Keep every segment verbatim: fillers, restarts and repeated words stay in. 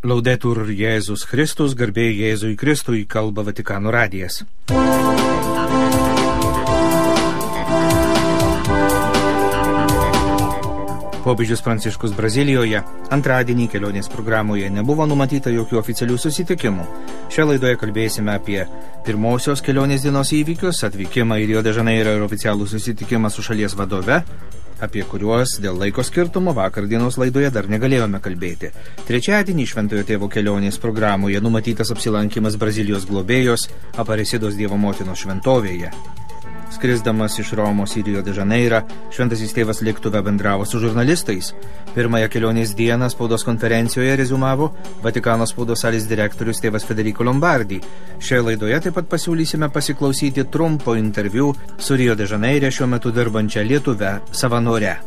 Laudetur Jėzus Kristus, garbė Jėzui Kristui, kalba Vatikano radijas. Popiežius Pranciškus Brazilijoje. Antradienį kelionės programoje nebuvo numatyta jokių oficialių susitikimų. Šią laidoje kalbėsime apie pirmosios kelionės dienos įvykius, atvykimą į Rio de Janeiro ir oficialų susitikimą su šalies vadove, apie kuriuos dėl laiko skirtumo vakar dienos laidoje dar negalėjome kalbėti. Trečiadienį Šventojo Tėvo kelionės programoje numatytas apsilankymas Brazilijos globėjos Aparecidos Dievo motinos šventovėje. Skrisdamas iš Romos į Rio de Janeirą, Šventasis Tėvas lėktuve bendravo su žurnalistais. Pirmąją kelionės dieną spaudos konferencijoje rezumavo Vatikano spaudos salės direktorius tėvas Federico Lombardi. Šioje laidoje taip pat pasiūlysime pasiklausyti trumpo interviu su Rio de Janeire šiuo metu dirbančia lietuve savanore.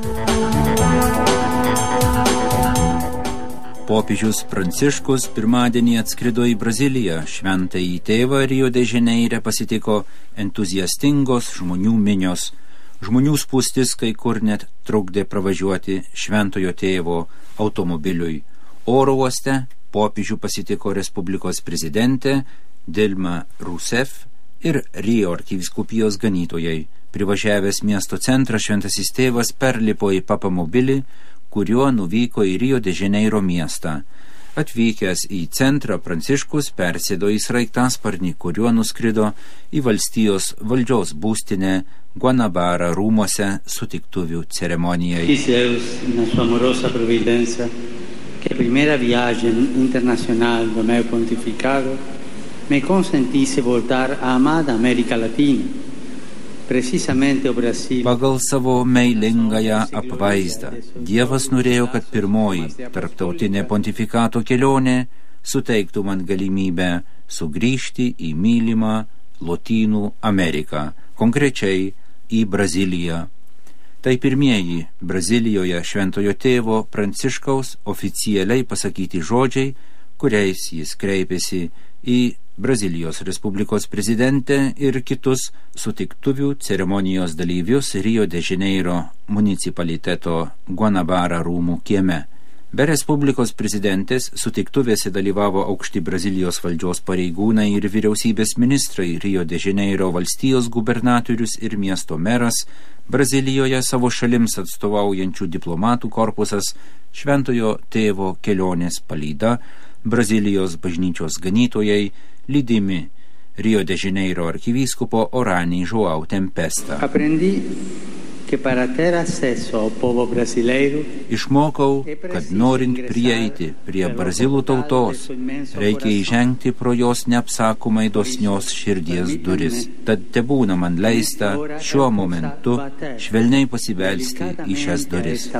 Popiežius Pranciškus pirmadienį atskrido į Braziliją. Šventąjį tėvą Rio de Janeire pasitiko entuziastingos žmonių minios. Žmonių spūstis kai kur net trukdė pravažiuoti Šventojo tėvo automobiliui. Oro uoste popiežių pasitiko Respublikos prezidentė Dilma Rousseff ir Rio arkivyskupijos ganytojai. Privažiavęs miesto centrą, Šventasis tėvas perlipo į papamobilį, kuriuo nuvyko į Rio de Janeiro miestą. Atvykęs į centrą, Pranciškus persėdo į sraigtasparnį, kuriuo nuskrido į valstijos valdžios būstinę Guanabara rūmuose sutiktuvių ceremonijai. Deus, na sua amorosa providencia, que primera viagem internacional do meu pontificado me consentisse voltar a amada América Latina. Pagal savo meilingąją apvaizdą, Dievas norėjo, kad pirmoji tarptautinė pontifikato kelionė suteiktų man galimybę sugrįžti į mylimą Lotynų Ameriką, konkrečiai į Braziliją. Tai pirmieji Brazilijoje Šventojo tėvo Pranciškaus oficialiai pasakyti žodžiai, kuriais jis kreipėsi į Brazilijos Respublikos prezidentę ir kitus sutiktuvių ceremonijos dalyvius Rio de Janeiro municipaliteto Guanabara rūmų kieme. Be Respublikos prezidentės sutiktuvėse dalyvavo aukšti Brazilijos valdžios pareigūnai ir vyriausybės ministrai, Rio de Janeiro valstijos gubernatorius ir miesto meras, Brazilijoje savo šalims atstovaujančių diplomatų korpusas, Šventojo tėvo kelionės palyda, Brazilijos bažnyčios ganytojai, lydimi Rio de Janeiro arkivyskupo Orani João Tempesta. Aprendi que para ter acesso ao povo brasileiro, išmokau, kad norint prieiti prie brazilų tautos, reikia įžengti pro jos neapsakomai dosnios širdies duris. Tad tebūna man leista šiuo momentu švelniai pasibelsti į šias duris.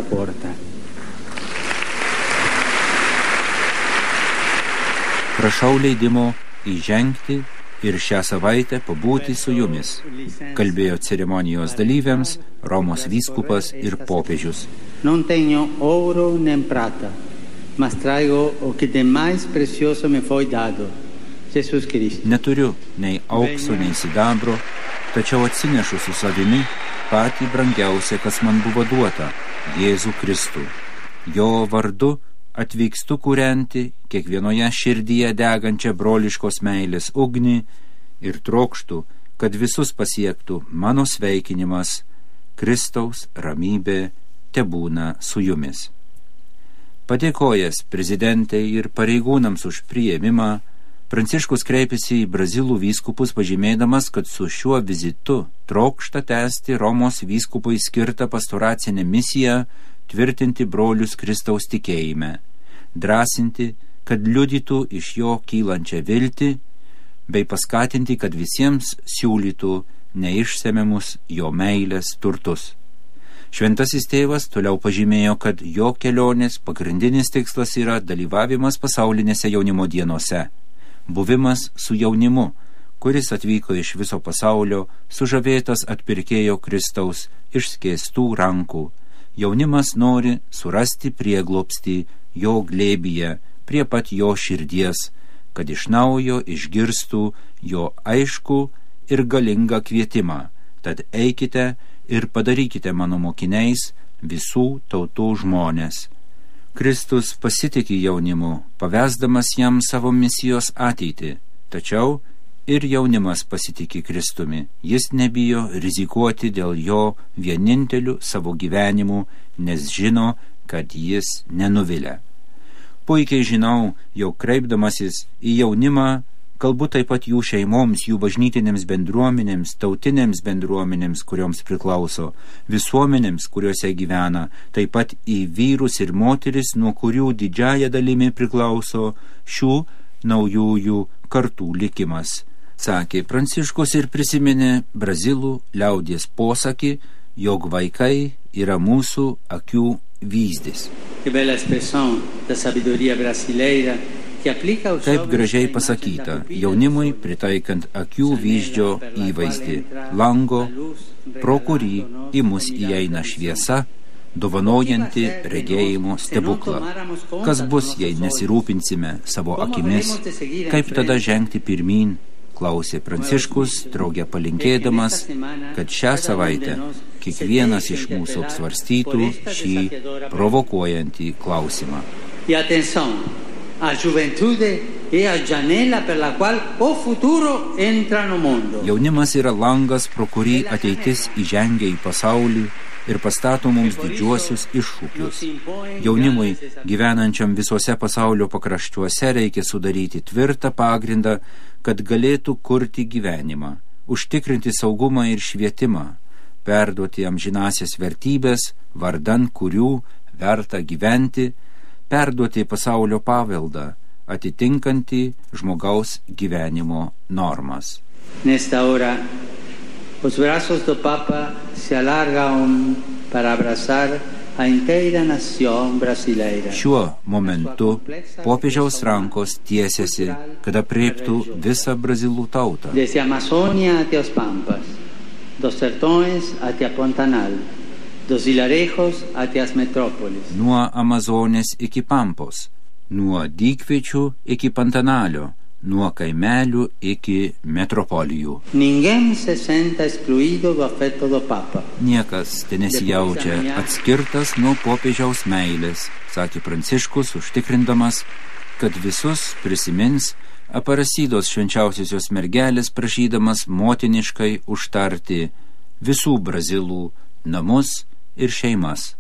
Prašau leidimo įžengti ir šią savaitę pabūti su jumis, kalbėjo ceremonijos dalyviams Romos vyskupas ir popiežius. Non tenho ouro nem prata, mas traigo o que de mais precioso me foi dado, Jesus Cristo. Neturiu nei aukso, nei sidabro, tačiau atsinešu su savimi patį brangiausią, kas man buvo duota, Jėzų Kristų. Jo vardu atvykstu kūrenti kiekvienoje širdyje degančią broliškos meilės ugnį ir trokštų, kad visus pasiektų mano sveikinimas, Kristaus ramybė tebūna su jumis. Padėkojęs prezidentai ir pareigūnams už priėmimą, Pranciškus kreipėsi į Brazilų vyskupus, pažymėdamas, kad su šiuo vizitu trokšta tęsti Romos vyskupui skirtą pastoracinę misiją, tvirtinti brolius Kristaus tikėjime, drąsinti, kad liudytų iš jo kylančią viltį, bei paskatinti, kad visiems siūlytų neišsemiamus jo meilės turtus. Šventasis tėvas toliau pažymėjo, kad jo kelionės pagrindinis tikslas yra dalyvavimas pasaulinėse jaunimo dienose, buvimas su jaunimu, kuris atvyko iš viso pasaulio, sužavėtas atpirkėjo Kristaus išskėstų rankų. Jaunimas nori surasti prieglobstį jo glėbyje, prie pat jo širdies, kad iš naujo išgirstų jo aiškų ir galingą kvietimą. Tad eikite ir padarykite mano mokiniais visų tautų žmonės. Kristus pasitikė jaunimu, pavesdamas jam savo misijos ateitį, tačiau ir jaunimas pasitikė Kristumi. Jis nebijo rizikuoti dėl jo vieninteliu savo gyvenimu, nes žino, kad jis nenuvilia. Puikiai žinau, jog kreipdamasis į jaunimą, kalbu taip pat jų šeimoms, jų bažnytinėms bendruomenėms, tautinėms bendruomenėms, kurioms priklauso, visuomenėms, kuriuose gyvena, taip pat į vyrus ir moteris, nuo kurių didžiąja dalimi priklauso šių naujųjų kartų likimas. Sakė Pranciškus ir prisiminė brazilų liaudies posakį, jog vaikai yra mūsų akių vyzdis. Kaip gražiai pasakyta, jaunimui pritaikant akių vyzdžio įvaizdį, lango, pro kurį į mus įeina šviesa, dovanojanti regėjimo stebuklą. Kas bus, jei nesirūpinsime savo akimis, kaip tada žengti pirmyn, klausė Pranciškus, drauge palinkėdamas, kad šią savaitę kiekvienas iš mūsų apsvarstytų šį provokuojantį klausimą. A gioventù e a janela per la qual o futuro entrano mondo. Jaunimas yra langas, pro kurį ateitis įžengia į pasaulį ir pastato mums didžiuosius iššūkius. Jaunimui, gyvenančiam visose pasaulio pakraščiuose, reikia sudaryti tvirtą pagrindą, kad galėtų kurti gyvenimą, užtikrinti saugumą ir švietimą, perduoti amžinąsias vertybės, vardan kurių verta gyventi, perduoti pasaulio paveldą, atitinkantį žmogaus gyvenimo normas. Nesta hora, os brazos do Papa se alargam para abrazar a inteira nación brasileira. Šiuo momentu popiežiaus rankos tiesiasi, kad apreiptų visą brazilų tautą. Desde Amazônia até os Pampas, dos sertões até a Pantanal, dos vilarejos até as metrópolis. Nuo Amazonės iki Pampos, nuo dykviečių iki Pantanalio, nuo kaimelių iki metropolijų. Ninguém se senta excluído do afeto do Papa. Niekas te nesijaučia atskirtas nuo popiežiaus meilės, sakė Pranciškus, užtikrindamas, kad visus prisimins Aparasidos švenčiausiosios mergelės, prašydamas motiniškai užtarti visų brazilų namus ir šeimas.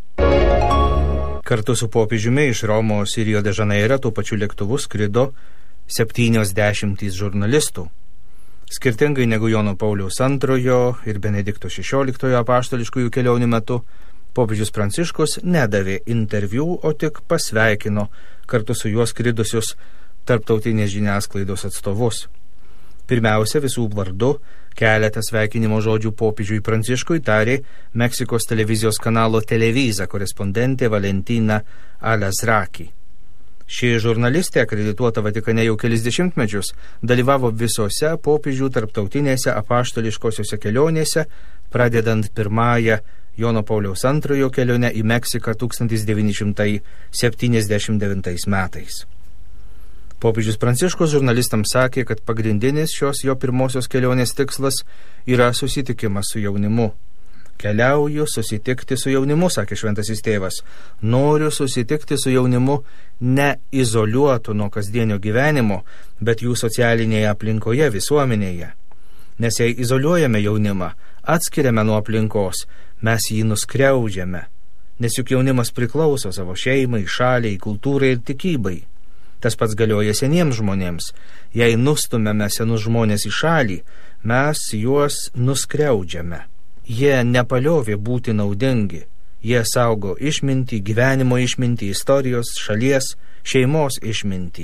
Kartu su popiežiumi iš Romos į Rio de Žaneirą tuo pačiu lėktuvu skrido septynios dešimtys žurnalistų. Skirtingai negu Jono Pauliaus antrojo ir Benedikto šešioliktojo apaštališkųjų kelionių metu, popiežius Pranciškus nedavė interviu, o tik pasveikino kartu su juo skridusius tarptautinės žiniasklaidos atstovus. Pirmiausia, visų vardu keletą sveikinimo žodžių popiežiui Pranciškui tarė Meksikos televizijos kanalo Televisa korespondentė Valentina Alazraki. Ši žurnalistė, akredituota Vatikane jau kelis dešimtmečius, dalyvavo visose popiežių tarptautinėse apaštališkosiose kelionėse, pradedant pirmąją Jono Pauliaus antrojo kelionę į Meksiką tūkstantis devyni šimtai septyniasdešimt devintais metais. Popiežius Pranciškus žurnalistams sakė, kad pagrindinis šios jo pirmosios kelionės tikslas yra susitikimas su jaunimu. Keliauju susitikti su jaunimu, sakė šventasis tėvas. Noriu susitikti su jaunimu ne izoliuotu nuo kasdienio gyvenimo, bet jų socialinėje aplinkoje, visuomenėje. Nes jei izoliuojame jaunimą, atskiriame nuo aplinkos, mes jį nuskriaudžiame. Nes juk jaunimas priklauso savo šeimai, šaliai, kultūrai ir tikybai. Tas pats galioja seniems žmonėms. Jei nustumėme senus žmonės į šalį, mes juos nuskriaudžiame. Jie nepaliovė būti naudingi. Jie saugo išmintį, gyvenimo išmintį, istorijos, šalies, šeimos išmintį.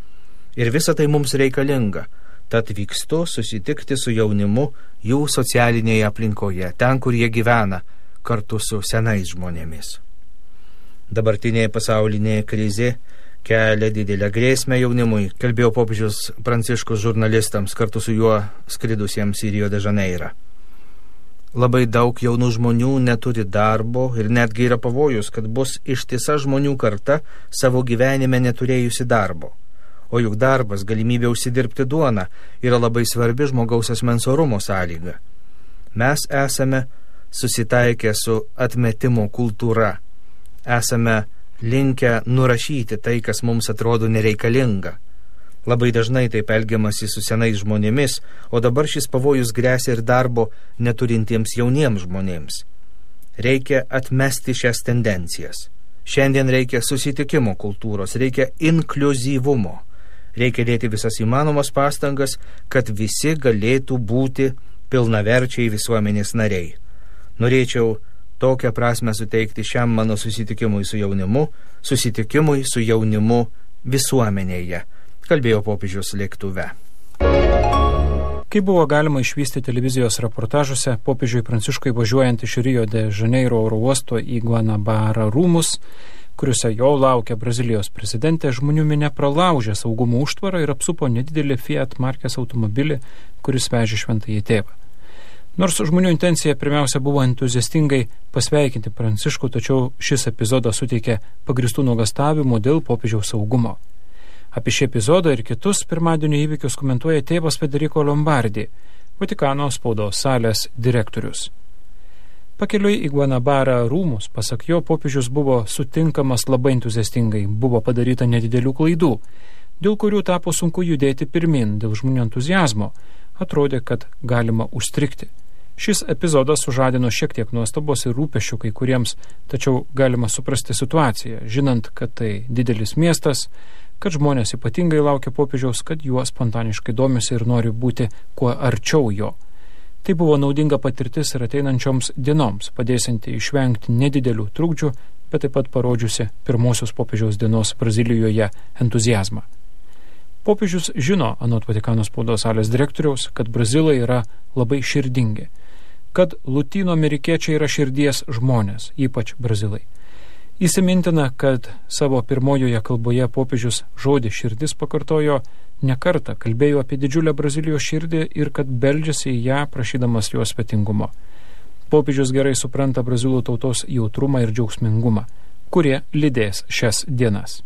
Ir visa tai mums reikalinga. Tad vykstu susitikti su jaunimu jų socialinėje aplinkoje, ten, kur jie gyvena, kartu su senais žmonėmis. Dabartinė pasaulinė krizė kelia didelę grėsmę jaunimui, kalbėjo popiežius Pranciškus žurnalistams kartu su juo skridusiems į Rio de Žaneirą. Labai daug jaunų žmonių neturi darbo ir netgi yra pavojus, kad bus ištisa žmonių karta savo gyvenime neturėjusi darbo. O juk darbas, galimybė užsidirbti duoną, yra labai svarbi žmogaus asmens orumo sąlyga. Mes esame susitaikę su atmetimo kultūra. Esame linkę nurašyti tai, kas mums atrodo nereikalinga. Labai dažnai taip elgiamasi su senais žmonėmis, o dabar šis pavojus grėsia ir darbo neturintiems jauniems žmonėms. Reikia atmesti šias tendencijas. Šiandien reikia susitikimo kultūros, reikia inkliuzyvumo. Reikia dėti visas įmanomas pastangas, kad visi galėtų būti pilnaverčiai visuomenės nariai. Norėčiau tokią prasme suteikti šiam mano susitikimui su jaunimu, susitikimui su jaunimu visuomenėje, kalbėjo popiežius lėktuve. Kaip buvo galima išvysti televizijos reportažuose, popiežiui Pranciškui važiuojant iš Rio de Janeiro oro uosto į Guanabara rūmus, kuriuose jo laukia Brazilijos prezidentė, žmonių minia pralaužė saugumo užtvarą ir apsupo nedidelį Fiat markės automobilį, kuris vežė šventąjį tėvą. Nors žmonių intencija pirmiausia buvo entuziastingai pasveikinti Pranciškų, tačiau šis epizodas suteikė pagristų nuogastavimų dėl popiežiaus saugumo. Apie šį epizodą ir kitus pirmadienio įvykius komentuoja tėvas Federico Lombardi, Vatikano spaudos salės direktorius. Pakeliui į Guanabara rūmus, pasak jo, popiežius buvo sutinkamas labai entuziastingai, buvo padaryta nedidelių klaidų, dėl kurių tapo sunku judėti pirmin dėl žmonių entuzijazmo, atrodė, kad galima užstrigti. Šis epizodas sužadino šiek tiek nuostabos ir rūpesčių kai kuriems, tačiau galima suprasti situaciją, žinant, kad tai didelis miestas, kad žmonės ypatingai laukia popiežiaus, kad juo spontaniškai domisi ir nori būti kuo arčiau jo. Tai buvo naudinga patirtis ir ateinančioms dienoms, padėsianti išvengti nedidelių trukdžių, bet taip pat parodžiusi pirmosios popiežiaus dienos Brazilijoje entuzijazmą. Popiežius žino, anot Vatikano spaudos salės direktoriaus, kad brazilai yra labai širdingi, kad lotynų amerikiečiai yra širdies žmonės, ypač brazilai. Įsimintina, kad savo pirmojoje kalboje popiežius žodį širdis pakartojo ne kartą, kalbėjo apie didžiulę Brazilijos širdį ir kad beldžiasi į ją prašydamas jos svetingumo. Popiežius gerai supranta brazilų tautos jautrumą ir džiaugsmingumą, kurie lydės šias dienas.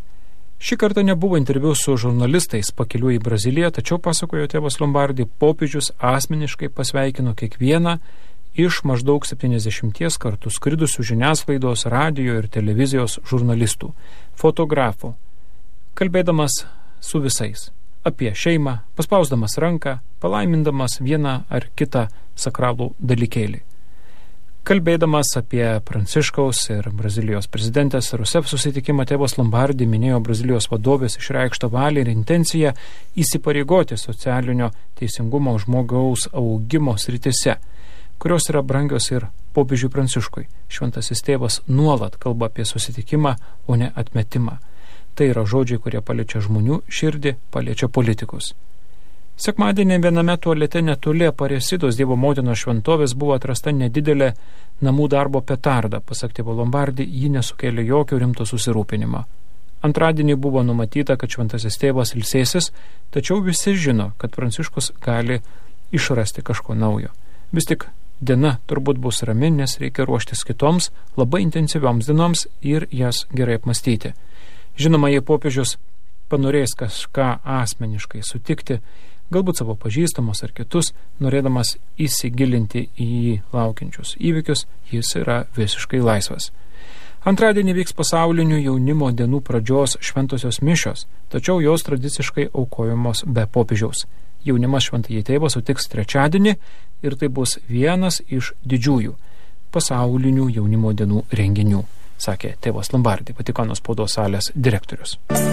Šį kartą nebuvo interviu su žurnalistais pakeliui į Braziliją, tačiau, pasakojo tėvas Lombardi, popiežius asmeniškai pasveikino kiekvieną iš maždaug septyniasdešimties kartų skridusių žiniasklaidos, radijo ir televizijos žurnalistų, fotografų, kalbėdamas su visais apie šeimą, paspausdamas ranką, palaimindamas vieną ar kitą sakralų dalykėlį. Kalbėdamas apie Pranciškaus ir Brazilijos prezidentės Rousseff susitikimą, tėvas Lombardi minėjo Brazilijos vadovės išreikštą valią ir intenciją įsipareigoti socialinio teisingumo žmogaus augimo srityse, kurios yra brangios ir popiežiui Pranciškui. Šventasis tėvas nuolat kalba apie susitikimą, o ne atmetimą. Tai yra žodžiai, kurie paliečia žmonių širdį, paliečia politikus. Sekmadienį viename tualete netoli Aparecidos Dievo motinos šventovės buvo atrasta nedidelė namų darbo petarda. Pasak tėvo Lombardi, ji nesukėlė jokio rimto susirūpinimo. Antradienį buvo numatyta, kad šventasis tėvas ilsėsis, tačiau visi žino, kad Pranciškus gali išrasti kažko naujo. Vis tik diena turbūt bus rami, nes reikia ruoštis kitoms labai intensyvioms dienoms ir jas gerai apmastyti. Žinoma, jei popiežius panorės kažką asmeniškai sutikti, galbūt savo pažįstamus ar kitus, norėdamas įsigilinti į laukiančius įvykius, jis yra visiškai laisvas. Antradienį vyks pasaulinių jaunimo dienų pradžios šventosios mišios, tačiau jos tradiciškai aukojamos be popiežiaus. Jaunimas šventąjį tėvą sutiks trečiadienį ir tai bus vienas iš didžiųjų pasaulinių jaunimo dienų renginių, sakė tėvas Lombardi, Vatikano spaudos salės direktorius.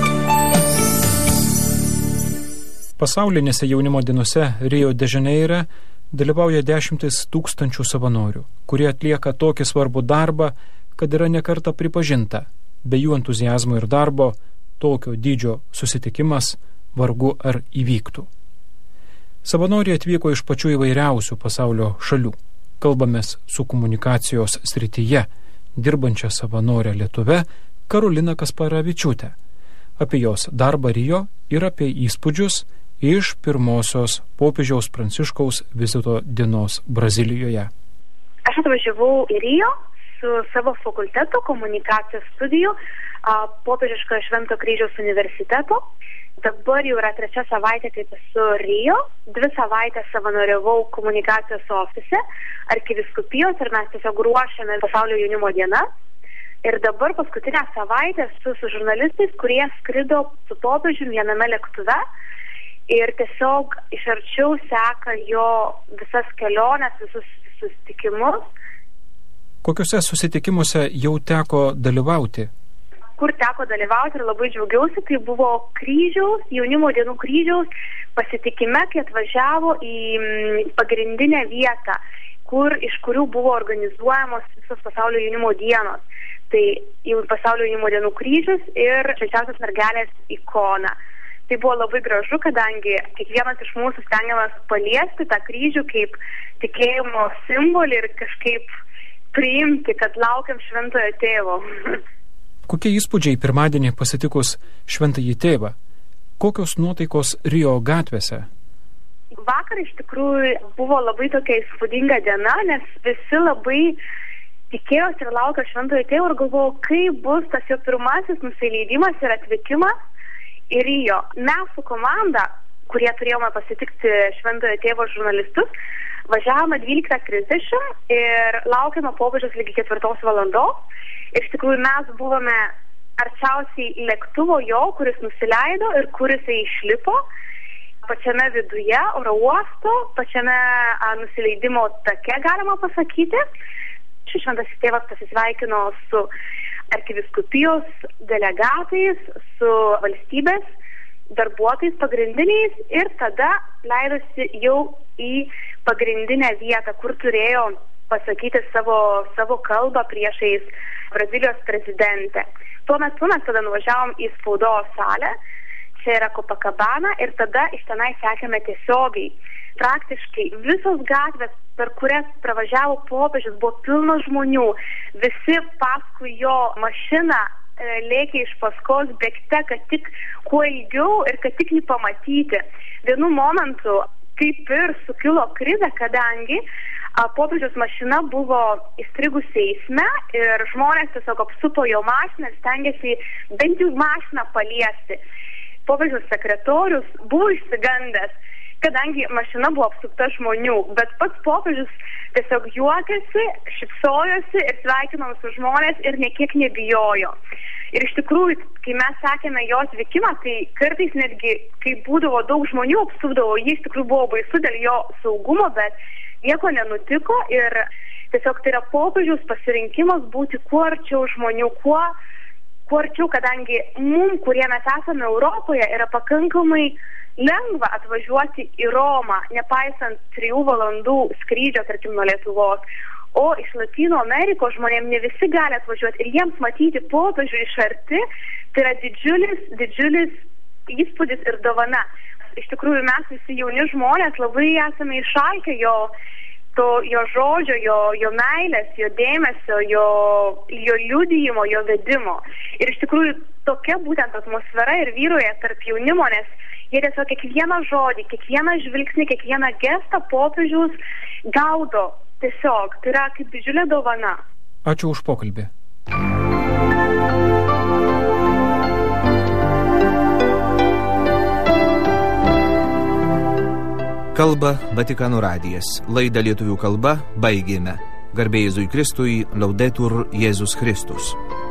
Pasaulinėse jaunimo dienose Rio de Janeire dalyvauja dešimtis tūkstančių savanorių, kurie atlieka tokį svarbų darbą, kad yra nekarta pripažinta, be jų entuzijazmo ir darbo tokio dydžio susitikimas vargu ar įvyktų. Savanoriai atvyko iš pačių įvairiausių pasaulio šalių. Kalbamės su komunikacijos srityje dirbančia savanorė Lietuve Karolina Kasparavičiūtė apie jos darbą Rio ir apie įspūdžius iš pirmosios popiežiaus Pranciškaus vizito dienos Brazilijoje. Aš atvažiavau į Rio su savo fakulteto komunikacijos studijų popiežiškojo Švento kryžiaus universiteto. Dabar jau yra trečia savaitė, kaip esu Rio. Dvi savaitės savanoriavau komunikacijos ofise arkivyskupijos ir mes tiesiog ruošiame pasaulio jaunimo dieną. Ir dabar paskutinę savaitę su, su žurnalistais, kurie skrido su popiežiumi viename lėktuve ir tiesiog iš arčiau seka jo visas keliones, visus susitikimus. Kokiuose susitikimuose jau teko dalyvauti? Kur teko dalyvauti ir labai džiaugiausi, tai buvo kryžiaus, jaunimo dienų kryžiaus pasitikime, kai atvažiavo į pagrindinę vietą, kur, iš kurių buvo organizuojamos visos pasaulio jaunimo dienos. Tai pasaulio jaunimo dienų kryžius ir Švenčiausios mergelės ikona. Tai buvo labai gražu, kadangi kiekvienas iš mūsų stengiamės paliesti tą kryžių kaip tikėjimo simbolį ir kažkaip priimti, kad laukiam šventojo tėvo. Kokie įspūdžiai pirmadienį pasitikus šventąjį tėvą? Kokios nuotaikos Rio gatvėse? Vakar iš tikrųjų buvo labai tokia įspūdinga diena, nes visi labai tikėjosi ir laukė šventojo tėvo ir galvojau, kaip bus tas jo pirmasis nusileidimas ir atvykimas į Rio. Mes su komanda, kurie turėjome pasitikti šventojo tėvo žurnalistus, važiavome dvyliktą trisdešimt ir laukėme popiežiaus lygiai ketvirtos valandos. Ir iš tikrųjų mes buvome arčiausiai lėktuvo jo, kuris nusileido ir kuris išlipo pačiame viduje, oro uosto, pačiame a, nusileidimo take, galima pasakyti. Šis šventasis tėvas pasisveikino su arkivyskupijos delegatais, su valstybės darbuotojais pagrindiniais ir tada leidosi jau į pagrindinę vietą, kur turėjo pasakyti savo, savo kalbą priešais Brazilijos prezidentę. Tuo metu mes tada nuvažiavom į spaudos salę, čia yra Copacabana, ir tada iš tenai sekėme tiesiogiai. Praktiškai visos gatvės, per kurias pravažiavo popiežius, buvo pilnos žmonių. Visi paskui jo mašiną e, lėkė iš paskos bėgte, kad tik kuo ilgiau ir kad tik jį pamatyti. Vienu momentu kaip ir sukilo krizė, kadangi popiežiaus mašina buvo įstrigusi eisme ir žmonės tiesiog apsupo jo mašiną ir stengiasi bent jau mašiną paliesti. Popiežiaus sekretorius buvo išsigandęs, kadangi mašina buvo apsupta žmonių, bet pats popiežius tiesiog juokėsi, šypsojosi ir sveikino visus žmonės ir niekiek nebijojo. Ir iš tikrųjų, kai mes sakėme jo atvykimą, tai kartais netgi, kai būdavo daug žmonių apsupdavo, jis iš tikrųjų buvo baisu dėl jo saugumo, bet nieko nenutiko ir tiesiog tai yra popiežiaus pasirinkimas būti kuo arčiau žmonių, kuo, kuo arčiau, kadangi mums, kurie mes esame Europoje, yra pakankamai lengva atvažiuoti į Romą, nepaisant trijų valandų skrydžio, tarkim, nuo Lietuvos. O iš Latino Amerikos žmonėms ne visi gali atvažiuoti ir jiems matyti popiežių iš arti, tai yra didžiulis, didžiulis įspūdis ir dovana. Iš tikrųjų, mes visi jauni žmonės labai esame išalkę jo, to, jo žodžio, jo, jo meilės, jo dėmesio, jo, jo liudijimo, jo vedimo. Ir iš tikrųjų, tokia būtent atmosfera ir vyroja tarp jaunimo, nes jie tiesiog kiekvieną žodį, kiekvieną žvilgsnį, kiekvieną gestą popiežiaus gaudo. Tiesiog, tai yra kaip didžiulė dovana. Ačiū už pokalbį. Kalba Vatikano radijas. Laidą lietuvių kalba baigėme. Garbė Jėzui Kristui, Laudetur Jėzus Kristus.